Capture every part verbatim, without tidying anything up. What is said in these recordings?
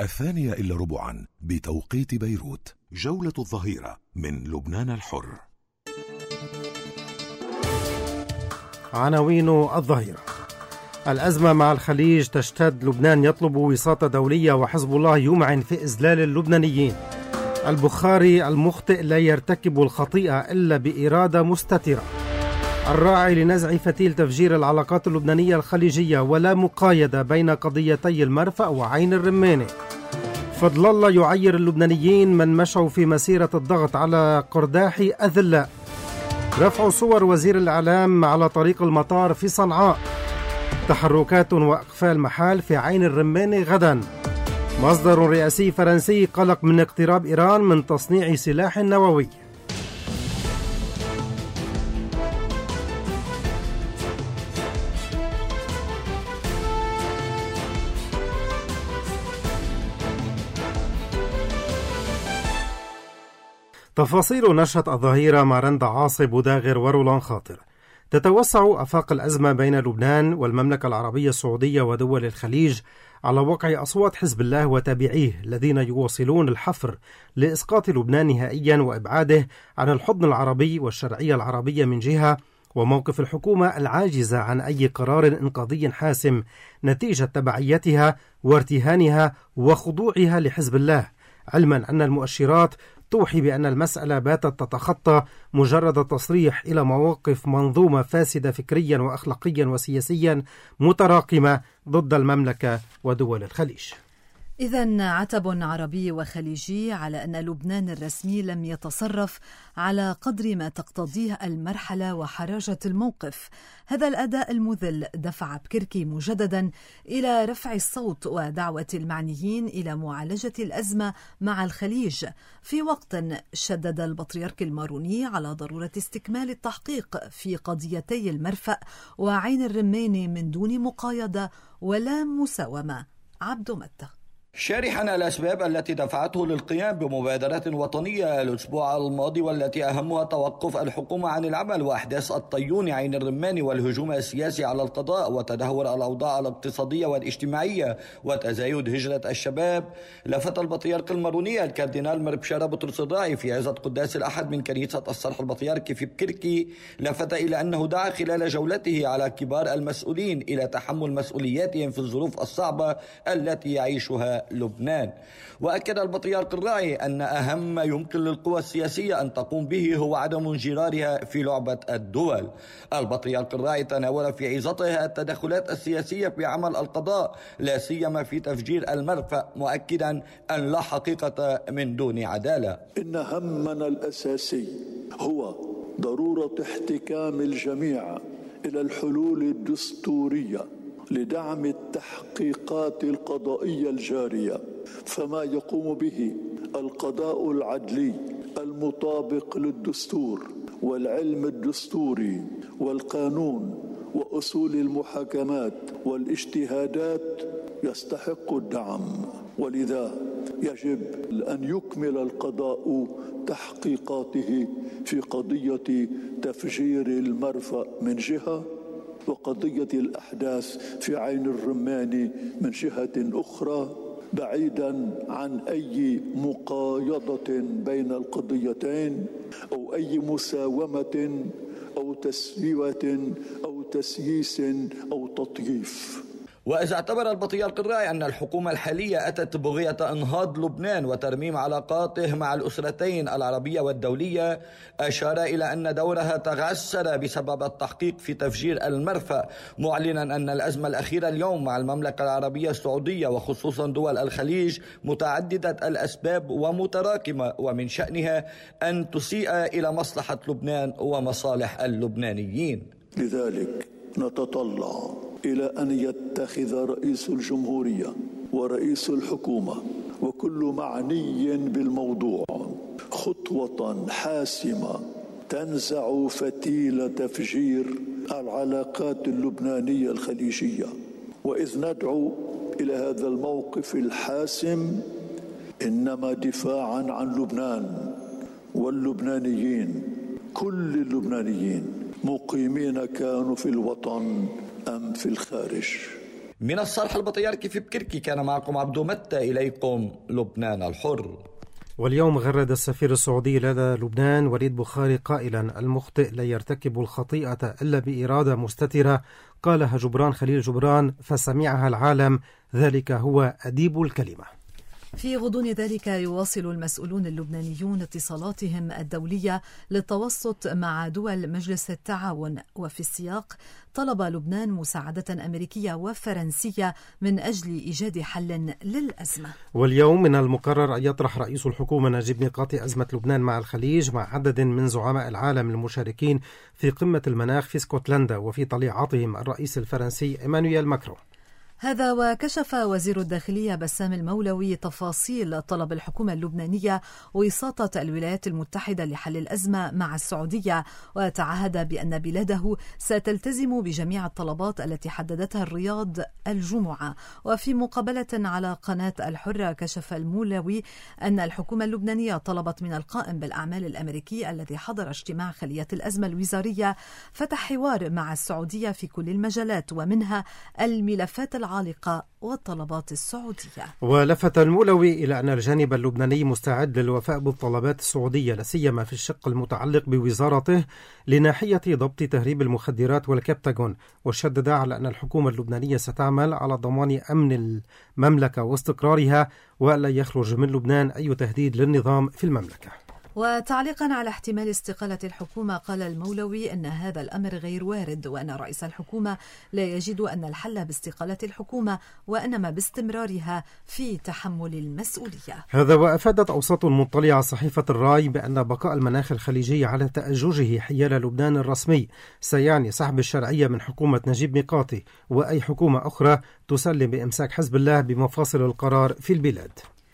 الثانية إلا ربعا بتوقيت بيروت. جولة الظهيرة من لبنان الحر. عناوين الظهيرة. الأزمة مع الخليج تشتد، لبنان يطلب وساطة دولية وحزب الله يمعن في إذلال اللبنانيين. البخاري: المخطئ لا يرتكب الخطيئة إلا بإرادة مستترة. الراعي لنزع فتيل تفجير العلاقات اللبنانية الخليجية، ولا مقايدة بين قضيتي المرفأ وعين الرمانة. فضل الله يعير اللبنانيين من مشوا في مسيرة الضغط على قرداحي أذلاء. رفع صور وزير الإعلام على طريق المطار في صنعاء. تحركات وإقفال محال في عين الرمانة غدا. مصدر رئاسي فرنسي قلق من اقتراب إيران من تصنيع سلاح نووي. تفاصيل نشرة الظهيرة مع رندا عاصي بوداغر ورولان خاطر. تتوسع آفاق الأزمة بين لبنان والمملكة العربية السعودية ودول الخليج على وقع أصوات حزب الله وتابعيه الذين يواصلون الحفر لإسقاط لبنان نهائيا وإبعاده عن الحضن العربي والشرعية العربية من جهة، وموقف الحكومة العاجزة عن أي قرار إنقاذي حاسم نتيجة تبعيتها وارتهانها وخضوعها لحزب الله، علما أن المؤشرات توحي بأن المسألة باتت تتخطى مجرد تصريح إلى مواقف منظومة فاسدة فكريا وأخلاقيا وسياسيا متراكمة ضد المملكة ودول الخليج. إذن عتب عربي وخليجي على أن لبنان الرسمي لم يتصرف على قدر ما تقتضيه المرحلة وحراجة الموقف. هذا الأداء المذل دفع بكركي مجددا إلى رفع الصوت ودعوة المعنيين إلى معالجة الأزمة مع الخليج، في وقت شدد البطريرك الماروني على ضرورة استكمال التحقيق في قضيتي المرفأ وعين الرمانة من دون مقايضة ولا مساومة. عبد متى. شارحا الأسباب التي دفعته للقيام بمبادرة وطنية الأسبوع الماضي، والتي أهمها توقف الحكومة عن العمل وأحداث الطيون عين الرمان والهجوم السياسي على القضاء وتدهور الأوضاع الاقتصادية والاجتماعية وتزايد هجرة الشباب، لفت البطريرك الماروني الكاردينال مربشارة بطرس الراعي في عظة قداس الأحد من كنيسة الصرح البطريركي في بكركي، لفت إلى أنه دعا خلال جولته على كبار المسؤولين إلى تحمل مسؤولياتهم في الظروف الصعبة التي يعيشها لبنان. وأكد البطريرك الراعي أن أهم ما يمكن للقوى السياسية أن تقوم به هو عدم انجرارها في لعبة الدول. البطريرك الراعي تناول في عظته التدخلات السياسية في عمل القضاء، لا سيما في تفجير المرفأ، مؤكدا أن لا حقيقة من دون عدالة. إن همنا الأساسي هو ضرورة احتكام الجميع إلى الحلول الدستورية لدعم التحقيقات القضائية الجارية، فما يقوم به القضاء العدلي المطابق للدستور والعلم الدستوري والقانون وأصول المحاكمات والاجتهادات يستحق الدعم، ولذا يجب أن يكمل القضاء تحقيقاته في قضية تفجير المرفأ من جهة، وقضية الأحداث في عين الرمان من جهة أخرى، بعيدا عن أي مقايضة بين القضيتين أو أي مساومة أو تسوية أو تسييس أو تطييف. وإذا اعتبر البطريرك الراعي أن الحكومة الحالية أتت بغية إنهاض لبنان وترميم علاقاته مع الأسرتين العربية والدولية، أشار إلى أن دورها تغسل بسبب التحقيق في تفجير المرفأ، معلنا أن الأزمة الأخيرة اليوم مع المملكة العربية السعودية وخصوصا دول الخليج متعددة الأسباب ومتراكمة، ومن شأنها أن تسيء إلى مصلحة لبنان ومصالح اللبنانيين. لذلك نتطلع إلى أن يتخذ رئيس الجمهورية ورئيس الحكومة وكل معني بالموضوع خطوة حاسمة تنزع فتيل تفجير العلاقات اللبنانية الخليجية. وإذ ندعو إلى هذا الموقف الحاسم، إنما دفاعا عن لبنان واللبنانيين، كل اللبنانيين مقيمين كانوا في الوطن أم في الخارج. من الصرح البطيركي في بكركي كان معكم عبدو متى، إليكم لبنان الحر. واليوم غرد السفير السعودي لدى لبنان وليد بخاري قائلا: المخطئ لا يرتكب الخطيئة إلا بإرادة مستترة، قالها جبران خليل جبران فسمعها العالم، ذلك هو أديب الكلمة. في غضون ذلك يواصل المسؤولون اللبنانيون اتصالاتهم الدولية للتوسط مع دول مجلس التعاون، وفي السياق طلب لبنان مساعدة أمريكية وفرنسية من أجل إيجاد حل للأزمة. واليوم من المقرر أن يطرح رئيس الحكومة نجيب ميقاتي أزمة لبنان مع الخليج مع عدد من زعماء العالم المشاركين في قمة المناخ في اسكتلندا، وفي طليعتهم الرئيس الفرنسي إيمانويل ماكرون. هذا وكشف وزير الداخلية بسام المولوي تفاصيل طلب الحكومة اللبنانية وساطة الولايات المتحدة لحل الأزمة مع السعودية، وتعهد بأن بلاده ستلتزم بجميع الطلبات التي حددتها الرياض الجمعة. وفي مقابلة على قناة الحرة كشف المولوي أن الحكومة اللبنانية طلبت من القائم بالأعمال الأمريكي الذي حضر اجتماع خلية الأزمة الوزارية فتح حوار مع السعودية في كل المجالات، ومنها الملفات العالقة والطلبات السعودية. ولفت المولوي إلى أن الجانب اللبناني مستعد للوفاء بالطلبات السعودية، لا سيما في الشق المتعلق بوزارته لناحية ضبط تهريب المخدرات والكبتاغون، وشدد على أن الحكومة اللبنانية ستعمل على ضمان أمن المملكة واستقرارها، ولا يخرج من لبنان أي تهديد للنظام في المملكة. وتعليقا على احتمال استقالة الحكومة قال المولوي أن هذا الأمر غير وارد، وأن رئيس الحكومة لا يجد أن الحل باستقالة الحكومة وإنما باستمرارها في تحمل المسؤولية. هذا وأفادت أوساط مطلعة صحيفة الراي بأن بقاء المناخ الخليجي على تأججه حيال لبنان الرسمي سيعني سحب الشرعية من حكومة نجيب ميقاتي وأي حكومة أخرى تسلم بإمساك حزب الله بمفاصل القرار في البلاد.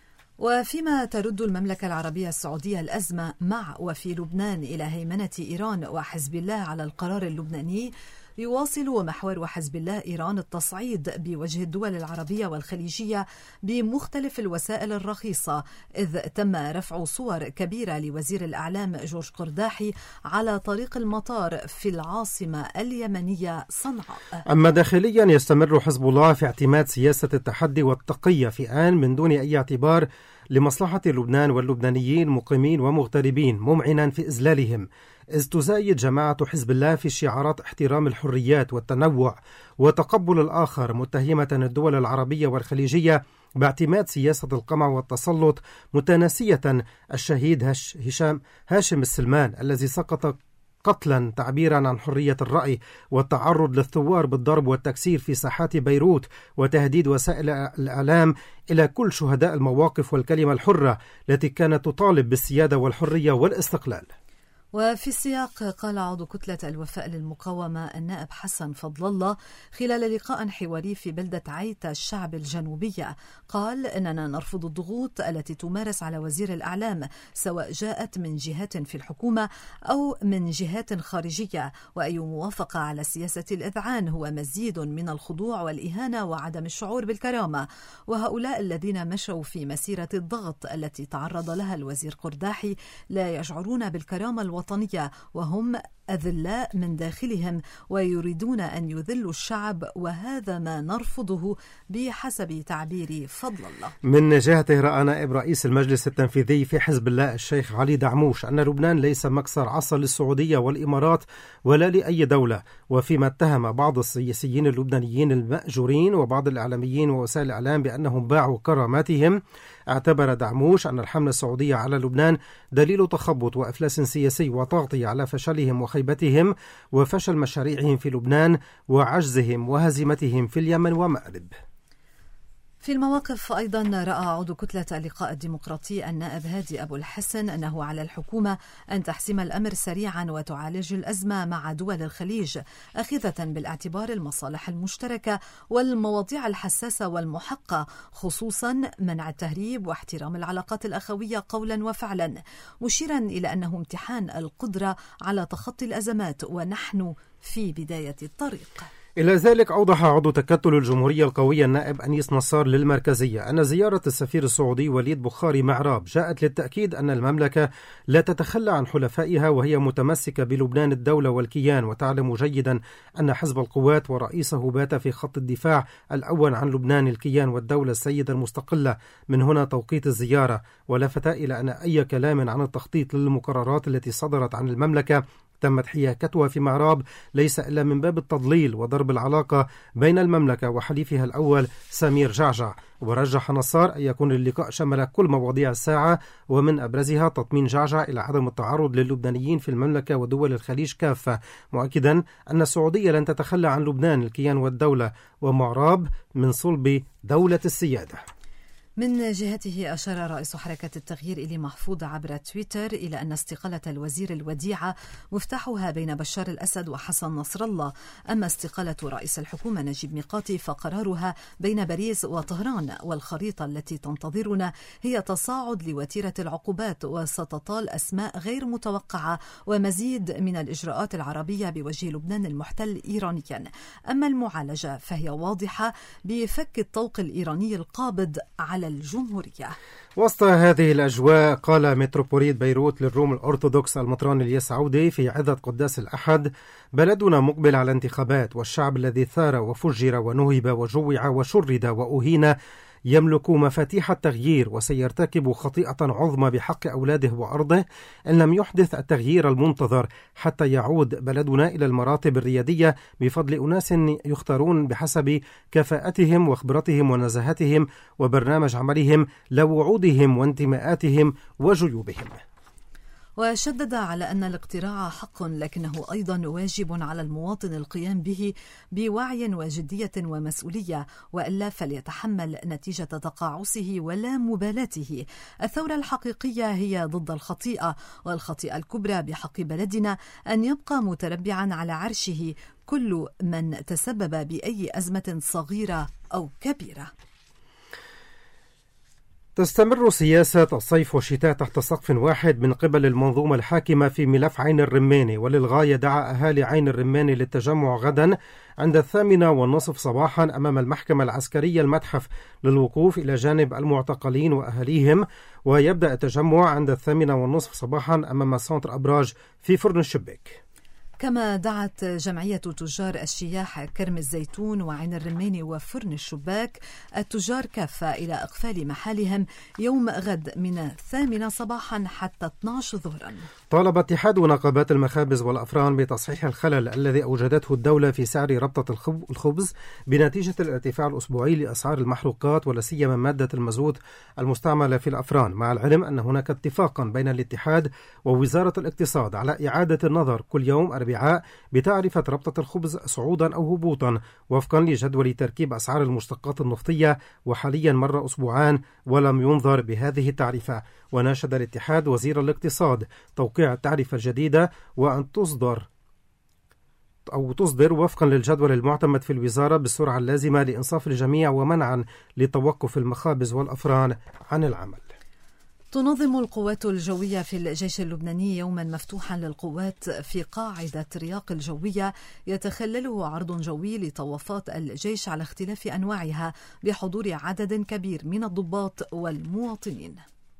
وفيما ترد المملكة العربية السعودية الأزمة مع وفي لبنان إلى هيمنة إيران وحزب الله على القرار اللبناني، يواصل محور حزب الله إيران التصعيد بوجه الدول العربية والخليجية بمختلف الوسائل الرخيصة، إذ تم رفع صور كبيرة لوزير الإعلام جورج قرداحي على طريق المطار في العاصمة اليمنية صنعاء. أما داخليا يستمر حزب الله في اعتماد سياسة التحدي والتقية في آن من دون أي اعتبار لمصلحة لبنان واللبنانيين مقيمين ومغتربين، ممعنا في إذلالهم، إذ تزايد جماعة حزب الله في شعارات احترام الحريات والتنوع وتقبل الآخر، متهمة الدول العربية والخليجية باعتماد سياسة القمع والتسلط، متناسية الشهيد هشام هاشم السلمان الذي سقط قتلا تعبيرا عن حرية الرأي، والتعرض للثوار بالضرب والتكسير في ساحات بيروت، وتهديد وسائل الإعلام إلى كل شهداء المواقف والكلمة الحرة التي كانت تطالب بالسيادة والحرية والاستقلال. وفي السياق قال عضو كتلة الوفاء للمقاومة النائب حسن فضل الله خلال لقاء حواري في بلدة عيتا الشعب الجنوبية، قال إننا نرفض الضغوط التي تمارس على وزير الإعلام سواء جاءت من جهات في الحكومة أو من جهات خارجية، وأي موافقة على سياسة الإذعان هو مزيد من الخضوع والإهانة وعدم الشعور بالكرامة. وهؤلاء الذين مشوا في مسيرة الضغط التي تعرض لها الوزير قرداحي لا يشعرون بالكرامة الوطنية الوطنية، وهم أذلاء من داخلهم ويريدون أن يذلوا الشعب، وهذا ما نرفضه بحسب تعبير فضل الله. من جهته رأى نائب رئيس المجلس التنفيذي في حزب الله الشيخ علي دعموش أن لبنان ليس مكسر عصا للسعودية والإمارات ولا لأي دولة، وفيما اتهم بعض السياسيين اللبنانيين المأجورين وبعض الإعلاميين ووسائل الإعلام بأنهم باعوا كراماتهم، اعتبر دعموش أن الحملة السعودية على لبنان دليل تخبط وإفلاس سياسي وتغطية على فشلهم وخيبتهم وفشل مشاريعهم في لبنان وعجزهم وهزيمتهم في اليمن ومأرب. في المواقف أيضا رأى عضو كتلة اللقاء الديمقراطي النائب هادي أبو الحسن أنه على الحكومة أن تحسم الأمر سريعا وتعالج الأزمة مع دول الخليج، أخذة بالاعتبار المصالح المشتركة والمواضيع الحساسة والمحقة، خصوصا منع التهريب واحترام العلاقات الأخوية قولا وفعلا، مشيرا إلى أنه امتحان القدرة على تخطي الأزمات ونحن في بداية الطريق. إلى ذلك أوضح عضو تكتل الجمهورية القوية النائب أنيس نصار للمركزية أن زيارة السفير السعودي وليد بخاري معراب جاءت للتأكيد أن المملكة لا تتخلى عن حلفائها وهي متمسكة بلبنان الدولة والكيان، وتعلم جيدا أن حزب القوات ورئيسه بات في خط الدفاع الأول عن لبنان الكيان والدولة السيدة المستقلة. من هنا توقيت الزيارة، ولفت إلى أن أي كلام عن التخطيط للمقررات التي صدرت عن المملكة تمت حياكتها في معراب ليس إلا من باب التضليل وضرب العلاقة بين المملكة وحليفها الأول سمير جعجع. ورجح نصار أن يكون اللقاء شمل كل مواضيع الساعة، ومن أبرزها تطمين جعجع إلى عدم التعرض للبنانيين في المملكة ودول الخليج كافة، مؤكدا أن السعودية لن تتخلى عن لبنان الكيان والدولة، ومعراب من صلب دولة السيادة. من جهته أشار رئيس حركة التغيير إلي محفوظ عبر تويتر إلى أن استقالة الوزير الوديعة مفتاحها بين بشار الأسد وحسن نصر الله، أما استقالة رئيس الحكومة نجيب ميقاتي فقرارها بين باريس وطهران، والخريطة التي تنتظرنا هي تصاعد لوتيرة العقوبات وستطال أسماء غير متوقعة ومزيد من الإجراءات العربية بوجه لبنان المحتل إيرانيا. أما المعالجة فهي واضحة بفك الطوق الإيراني القابض على الجمهورية. وسط هذه الأجواء قال متروبوليت بيروت للروم الأرثوذكس المطران الياس عودي في عظة قداس الأحد: بلدنا مقبل على انتخابات، والشعب الذي ثار وفجر ونهب وجوع وشرد وأهين يملك مفاتيح التغيير، وسيرتكب خطيئة عظمى بحق أولاده وأرضه إن لم يحدث التغيير المنتظر حتى يعود بلدنا إلى المراتب الريادية بفضل أناس يختارون بحسب كفاءتهم وخبرتهم ونزاهتهم وبرنامج عملهم لا وعودهم وانتماءاتهم وجيوبهم. وشدد على أن الاقتراع حق، لكنه أيضا واجب على المواطن القيام به بوعي وجدية ومسؤولية، وإلا فليتحمل نتيجة تقاعسه ولا مبالاته. الثورة الحقيقية هي ضد الخطيئة، والخطيئة الكبرى بحق بلدنا أن يبقى متربعا على عرشه كل من تسبب بأي أزمة صغيرة أو كبيرة. تستمر سياسة الصيف والشتاء تحت سقف واحد من قبل المنظومة الحاكمة في ملف عين الرماني، وللغاية دعا أهالي عين الرماني للتجمع غدا عند الثامنة والنصف صباحا أمام المحكمة العسكرية المتحف للوقوف إلى جانب المعتقلين وأهاليهم، ويبدأ التجمع عند الثامنة والنصف صباحا أمام سنتر أبراج في فرن الشباك. كما دعت جمعية تجار الشياح كرم الزيتون وعين الرماني وفرن الشباك التجار كافة إلى إقفال محالهم يوم غد من الثامنة صباحا حتى اثني عشر ظهرا. طالب اتحاد نقابات المخابز والأفران بتصحيح الخلل الذي أوجدته الدولة في سعر ربطة الخبز بنتيجة الارتفاع الأسبوعي لأسعار المحروقات ولا سيما مادة المازوت المستعملة في الأفران، مع العلم أن هناك اتفاقا بين الاتحاد ووزارة الاقتصاد على إعادة النظر كل يوم أربعاء بتعرفة ربطة الخبز صعودا أو هبوطا وفقا لجدول تركيب أسعار المشتقات النفطية، وحاليا مر أسبوعان ولم ينظر بهذه التعرفة. وناشد الاتحاد وزير الاقتصاد توقيع التعرفة الجديدة وأن تصدر أو تصدر وفقا للجدول المعتمد في الوزارة بالسرعة اللازمة لإنصاف الجميع ومنعا لتوقف المخابز والأفران عن العمل. تنظم القوات الجوية في الجيش اللبناني يوما مفتوحا للقوات في قاعدة رياق الجوية يتخلله عرض جوي لطوافات الجيش على اختلاف أنواعها بحضور عدد كبير من الضباط والمواطنين.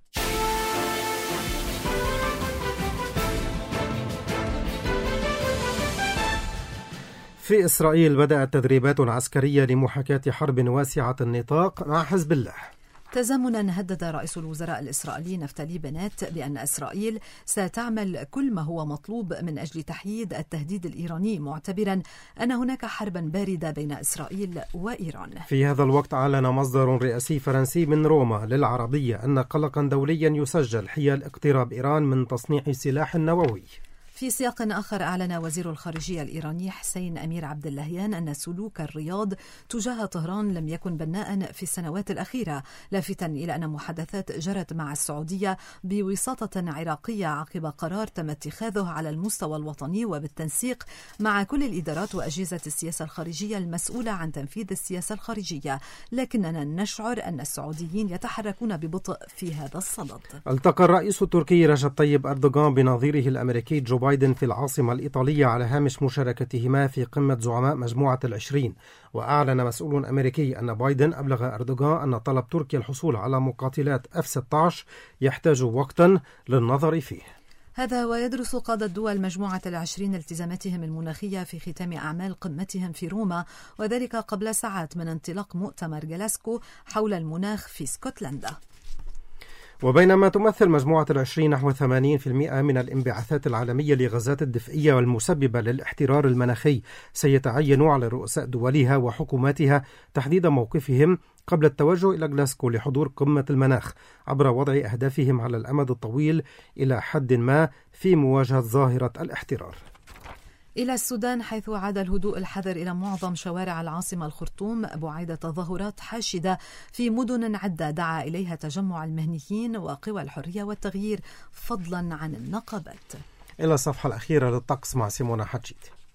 في إسرائيل بدأت تدريبات عسكرية لمحاكاة حرب واسعة النطاق مع حزب الله. تزامنا هدد رئيس الوزراء الإسرائيلي نفتالي بنات بأن إسرائيل ستعمل كل ما هو مطلوب من أجل تحييد التهديد الإيراني، معتبرا أن هناك حربا باردة بين إسرائيل وإيران. في هذا الوقت أعلن مصدر رئاسي فرنسي من روما للعربية أن قلقا دوليا يسجل حيال اقتراب إيران من تصنيع سلاح نووي. في سياق آخر أعلن وزير الخارجية الإيراني حسين أمير عبد اللهيان أن سلوك الرياض تجاه طهران لم يكن بناء في السنوات الأخيرة، لافتا إلى أن محادثات جرت مع السعودية بوساطة عراقية عقب قرار تم اتخاذه على المستوى الوطني وبالتنسيق مع كل الإدارات وأجهزة السياسة الخارجية المسؤولة عن تنفيذ السياسة الخارجية، لكننا نشعر أن السعوديين يتحركون ببطء في هذا الصدد. التقى الرئيس التركي رجب طيب أردوغان بنظيره الأمريكي جو وبايدن في العاصمة الإيطالية على هامش مشاركتهما في قمة زعماء مجموعة العشرين. وأعلن مسؤول أمريكي أن بايدن أبلغ أردوغان أن طلب تركيا الحصول على مقاتلات إف ستة عشر يحتاج وقتا للنظر فيه. هذا ويدرس قادة دول مجموعة العشرين التزاماتهم المناخية في ختام أعمال قمتهم في روما، وذلك قبل ساعات من انطلاق مؤتمر جلاسكو حول المناخ في اسكتلندا. وبينما تمثل مجموعة العشرين نحو ثمانين بالمئة من الانبعاثات العالمية لغازات الدفئية والمسببة للاحترار المناخي، سيتعين على رؤساء دولها وحكوماتها تحديد موقفهم قبل التوجه إلى جلاسكو لحضور قمة المناخ عبر وضع أهدافهم على الأمد الطويل إلى حد ما في مواجهة ظاهرة الاحترار. إلى السودان، حيث عاد الهدوء الحذر إلى معظم شوارع العاصمة الخرطوم بعد تظاهرات حاشدة في مدن عدة دعا إليها تجمع المهنيين وقوى الحرية والتغيير فضلا عن النقابات. إلى الصفحة الأخيرة للطقس مع سيمونا حجيت.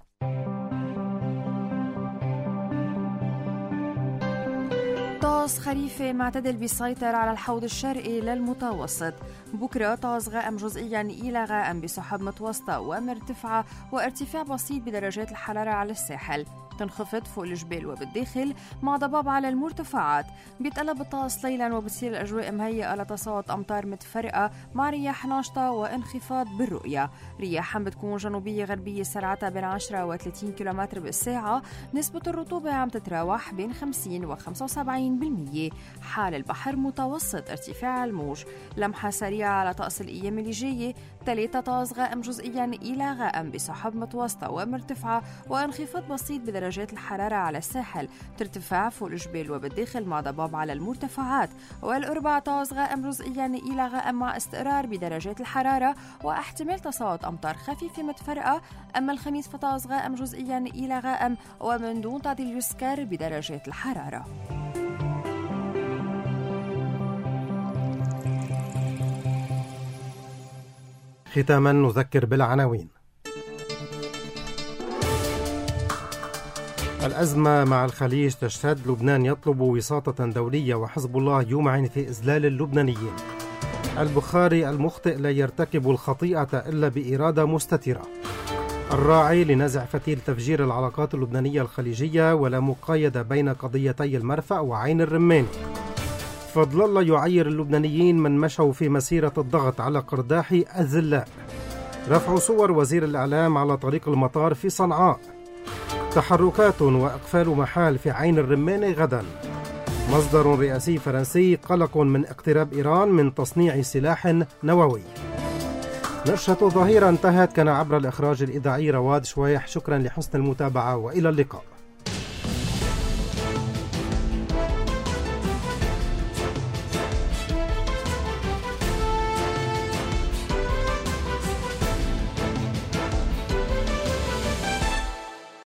طقس خريفي معتدل بيسيطر على الحوض الشرقي للمتوسط. بكرة طقس غائم جزئيا إلى غائم بسحب متوسطة ومرتفعة وارتفاع بسيط بدرجات الحرارة على الساحل. تنخفض فوق الجبال وبالداخل مع ضباب على المرتفعات. بيتقلب الطقس ليلا وبتصير الأجواء مهيئة لتساقط أمطار متفرقة مع رياح ناشطة وانخفاض بالرؤية. رياح بتكون جنوبية غربية سرعتها بين عشرة وثلاثين كيلومتر بالساعة. نسبة الرطوبة عم تتراوح بين خمسين وخمسة وسبعين بالمية. حال البحر متوسط ارتفاع الموج. لمحة سريعة على طقس الأيام اللي جاية. ثلاثة طقس غائم جزئيا إلى غائم بسحب متوسطة ومرتفعة وانخفاض بسيط بدرجات الحرارة على الساحل. ترتفع فوق الجبال وبالداخل مع ضباب على المرتفعات. والأربع طقس غائم جزئيا إلى غائم مع استقرار بدرجات الحرارة واحتمال تساقط أمطار خفيفة متفرقة. أما الخميس فطقس غائم جزئيا إلى غائم ومن دون تعديل يسكر بدرجات الحرارة. ختاما نذكر بالعناوين. الأزمة مع الخليج تشتد، لبنان يطلب وساطة دولية وحزب الله يمعن في إذلال اللبنانيين. البخاري المخطئ لا يرتكب الخطيئة إلا بإرادة مستترة. الراعي لنزع فتيل تفجير العلاقات اللبنانية الخليجية ولا مقايدة بين قضيتي المرفأ وعين الرماني. فضل الله يعير اللبنانيين من مشوا في مسيرة الضغط على قرداحي أذلاء. رفع صور وزير الإعلام على طريق المطار في صنعاء. تحركات وإقفال محال في عين الرماني غدا. مصدر رئاسي فرنسي قلق من اقتراب إيران من تصنيع سلاح نووي. نشرة ظهيرة انتهت. كان عبر الإخراج الإذاعي رواد شويح. شكرا لحسن المتابعة وإلى اللقاء.